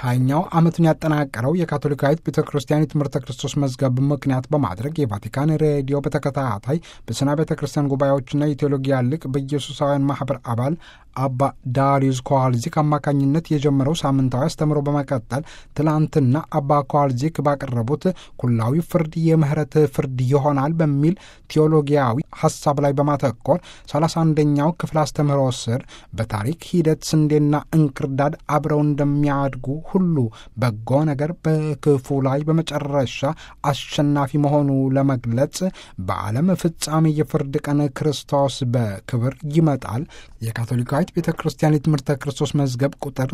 ሀያኛው ዓመቱን ያጠናቀረው የካቶሊካዊት ቤተ ክርስቲያን የትምህርተ ክርስቶስ መዝገብ ምክንያት በማድረግ የቫቲካን ሬዲዮ በተከታታይ በስና ቤተ ክርስቲያን ጉባኤዎችና የቴዎሎጊያ ሊቅ በኢየሱሳውያን ማኅበር አባል አባ ዳሪዩስ ኮዋልዚክ አማካኝነት የጀመረው ሳምንታዊ አስተምሮ በመቀጠል ትላንትና አባ ኮዋልዚክ ባቀረቡት ኩላዊ ፍርድ የምህረት ፍርድ ይሆናል በሚል ቴዎሎጊያዊ ሐሳብ ላይ በማተኮር 31ኛው ክፍል አስተምህሮ ስር በታሪክ ሂደት ስንዴና እንክርዳድ አብረው እንደሚያድጉ ሁሉ በጎ ነገር በክፉ ላይ በመጨረሻ አሸናፊ መሆኑ ለመግለጽ በዓለም ፍጻሜ የፍርድ ቀን ክርስቶስ በክብር ይመጣል የካቶሊካዊት ቤተ ክርስቲያን የትምህርተ ክርስቶስ መዝገብ ቁጥር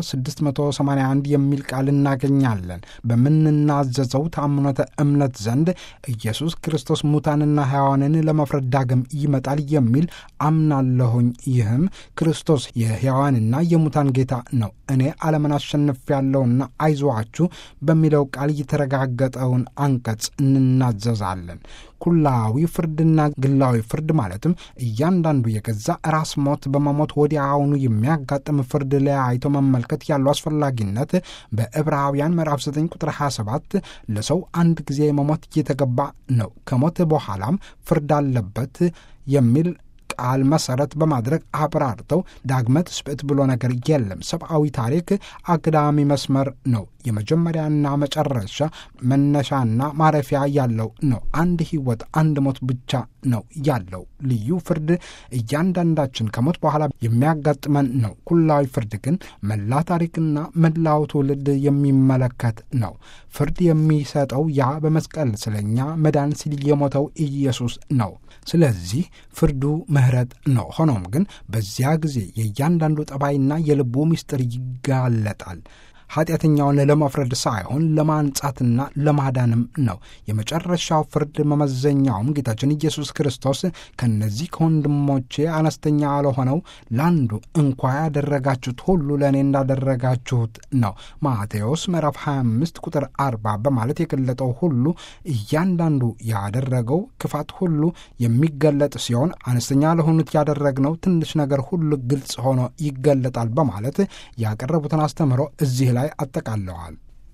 681 የሚል ቃል እናገኛለን። በምንናዘዘው ተአምኖተ እምነት ዘንድ ኢየሱስ ክርስቶስ ሙታንና ሕያዋንን ለመፍረድ ዳግም ይመጣል የሚል አምናለሁኝ። ይህም ክርስቶስ የሕያዋንና የሙታን ጌታ ነው፣ እኔ ዓለምን አሸንፌያለሁና አይዟችሁ በሚለው ቃል የተረጋገጠውን አንቀጽ እንናዘዛለን። ኩላዊ ፍርድና ግላዊ ፍርድ ማለትም እያንዳንዱ የገዛ ራስ ሞት በመሞት ወዲያውኑ የሚያጋጥም ፍርድ ለያይቶ መመልከት ያለው አስፈላጊነት በዕብራውያን ምዕራፍ 9 ቁጥር 27 ለሰው አንድ ጊዜ መሞት እየተገባ ነው፣ ከሞት በኋላም ፍርድ አለበት የሚል ቃል መሰረት በማድረግ አብራርተው ዳግመ ትስብእት ብሎ ነገር የለም። ሰብአዊ ታሪክ አግዳሚ መስመር ነው። የመጀመሪያና መጨረሻ መነሻና ማረፊያ ያለው ነው። አንድ ሕይወት፣ አንድ ሞት ብቻ ነው ያለው። ልዩ ፍርድ እያንዳንዳችን ከሞት በኋላ የሚያጋጥመን ነው። ኩላዊ ፍርድ ግን መላ ታሪክና መላው ትውልድ የሚመለከት ነው። ፍርድ የሚሰጠው ያ በመስቀል ስለኛ መዳን ሲል የሞተው ኢየሱስ ነው። ስለዚህ ፍርዱ ምህረት ነው። ሆኖም ግን በዚያ ጊዜ የእያንዳንዱ ጠባይና የልቡ ምስጢር ይጋለጣል። ኃጢአተኛውን ለመፍረድ ሳይሆን ለማንጻትና ለማዳንም ነው። የመጨረሻው ፍርድ መመዘኛውም ጌታችን ኢየሱስ ክርስቶስ ከነዚህ ከወንድሞቼ አነስተኛ ያልሆነው ለአንዱ እንኳ ያደረጋችሁት ሁሉ ለእኔ እንዳደረጋችሁት ነው ማቴዎስ ምዕራፍ 25 ቁጥር 40 በማለት የገለጠው ሁሉ እያንዳንዱ ያደረገው ክፋት ሁሉ የሚገለጥ ሲሆን አነስተኛ ለሆኑት ያደረግነው ትንሽ ነገር ሁሉ ግልጽ ሆኖ ይገለጣል በማለት ያቀረቡትን አስተምህሮ እዚህ ላይ አጠቃለዋል።